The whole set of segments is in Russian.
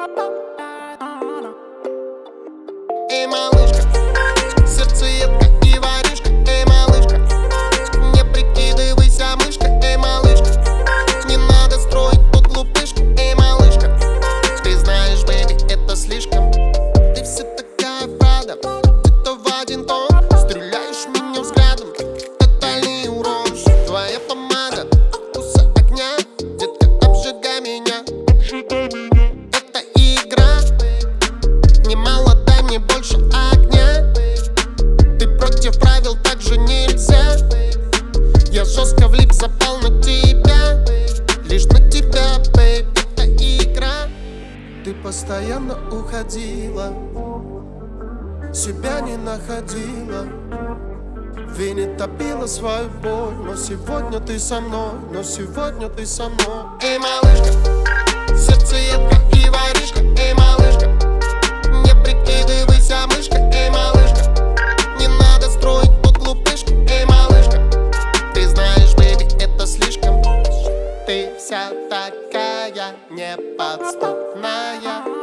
Эй, малышка, сердцеедка и воришка. Эй, малышка, не прикидывайся мышка. Эй, малышка, не надо строить тут глупышку. Эй, малышка, ты знаешь, бэби, это слишком. Ты все такая правда, где-то в один тон. Стреляешь меня взглядом, тотальный урон. Твоя помада, вкуса огня. Детка, обжигай меня. Это игра, немало, дай мне больше огня. Ты против правил, так же нельзя. Я жестко влип, запал на тебя. Лишь на тебя, бэйб, это игра. Ты постоянно уходила, себя не находила, в вене топила свою боль. Но сегодня ты со мной, но сегодня ты со мной. Эй, малышка, сердцеедка и воришка. Эй, малышка, не прикидывайся мышка. Эй, малышка, не надо строить тут глупышку. Эй, малышка, ты знаешь, бэби, это слишком. Ты вся такая неподступная,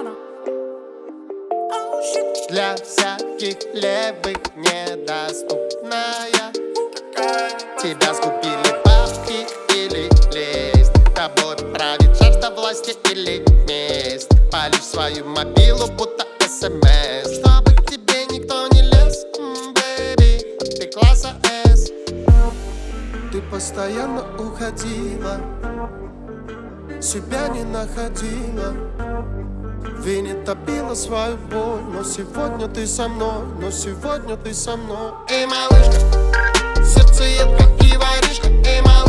для всяких левых недоступная. Тебя сгубили бабки или лесть, тобой правит жажда власти или месть. Палишь свою мобилу, будто СМС, чтобы к тебе никто не лез. Бэби, ты класса С. Ты постоянно уходила, себя не находила, в вене топила свою боль. Но сегодня ты со мной, но сегодня ты со мной. Эй, малышка, сердцеедка и воришка. Эй, малышка,